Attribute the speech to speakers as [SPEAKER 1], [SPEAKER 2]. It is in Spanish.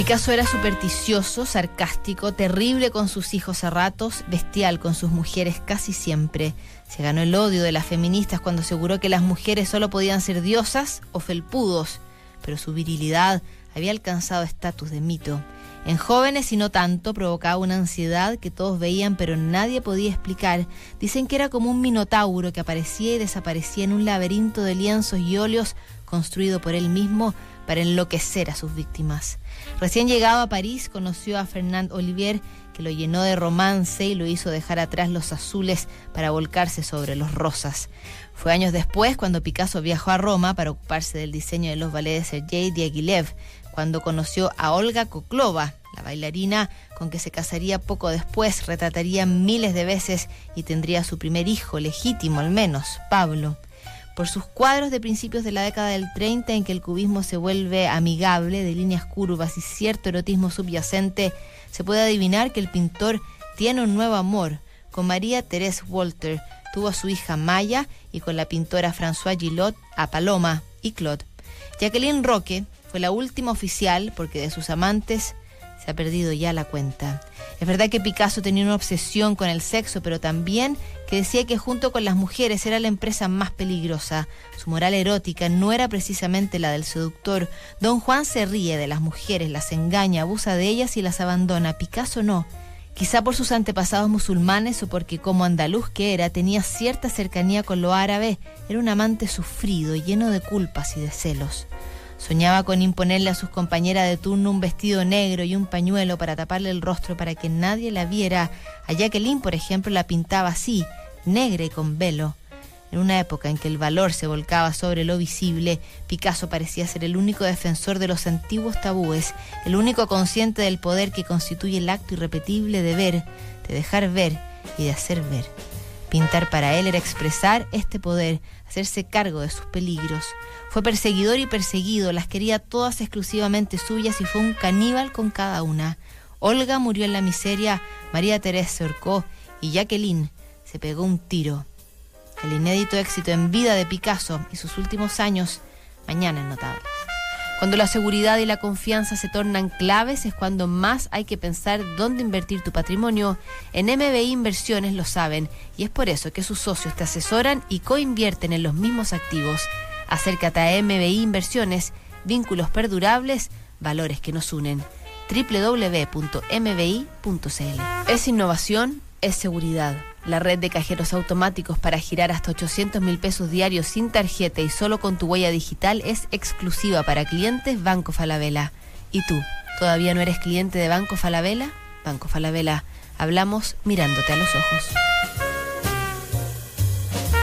[SPEAKER 1] Picasso era supersticioso, sarcástico, terrible con sus hijos a ratos, bestial con sus mujeres casi siempre. Se ganó el odio de las feministas cuando aseguró que las mujeres solo podían ser diosas o felpudos, pero su virilidad había alcanzado estatus de mito. En jóvenes y no tanto provocaba una ansiedad que todos veían pero nadie podía explicar. Dicen que era como un minotauro que aparecía y desaparecía en un laberinto de lienzos y óleos construido por él mismo para enloquecer a sus víctimas. Recién llegado a París, conoció a Fernand Olivier, que lo llenó de romance y lo hizo dejar atrás los azules para volcarse sobre los rosas. Fue años después cuando Picasso viajó a Roma para ocuparse del diseño de los ballets de Sergei Diaghilev, cuando conoció a Olga Koklova, la bailarina con que se casaría poco después, retrataría miles de veces y tendría su primer hijo, legítimo al menos, Pablo. Por sus cuadros de principios de la década del 30, en que el cubismo se vuelve amigable, de líneas curvas y cierto erotismo subyacente, se puede adivinar que el pintor tiene un nuevo amor. Con María Thérèse Walter tuvo a su hija Maya y con la pintora Françoise Gillot a Paloma y Claude. Jacqueline Roque fue la última oficial porque de sus amantes se ha perdido ya la cuenta. Es verdad que Picasso tenía una obsesión con el sexo, pero también que decía que junto con las mujeres era la empresa más peligrosa. Su moral erótica no era precisamente la del seductor. Don Juan se ríe de las mujeres, las engaña, abusa de ellas y las abandona. Picasso no. Quizá por sus antepasados musulmanes o porque como andaluz que era, tenía cierta cercanía con lo árabe. Era un amante sufrido, lleno de culpas y de celos. Soñaba con imponerle a sus compañeras de turno un vestido negro y un pañuelo para taparle el rostro para que nadie la viera. A Jacqueline, por ejemplo, la pintaba así, negra y con velo. En una época en que el valor se volcaba sobre lo visible, Picasso parecía ser el único defensor de los antiguos tabúes, el único consciente del poder que constituye el acto irrepetible de ver, de dejar ver y de hacer ver. Pintar para él era expresar este poder, hacerse cargo de sus peligros. Fue perseguidor y perseguido, las quería todas exclusivamente suyas y fue un caníbal con cada una. Olga murió en la miseria, María Thérèse se ahorcó y Jacqueline se pegó un tiro. El inédito éxito en vida de Picasso y sus últimos años, mañana es notable. Cuando la seguridad y la confianza se tornan claves es cuando más hay que pensar dónde invertir tu patrimonio. En MBI Inversiones lo saben y es por eso que sus socios te asesoran y coinvierten en los mismos activos. Acércate a MBI Inversiones, vínculos perdurables, valores que nos unen. www.mbi.cl. Es innovación, es seguridad. La red de cajeros automáticos para girar hasta 800.000 pesos diarios sin tarjeta y solo con tu huella digital es exclusiva para clientes Banco Falabella. ¿Y tú, todavía no eres cliente de Banco Falabella? Banco Falabella, hablamos mirándote a los ojos.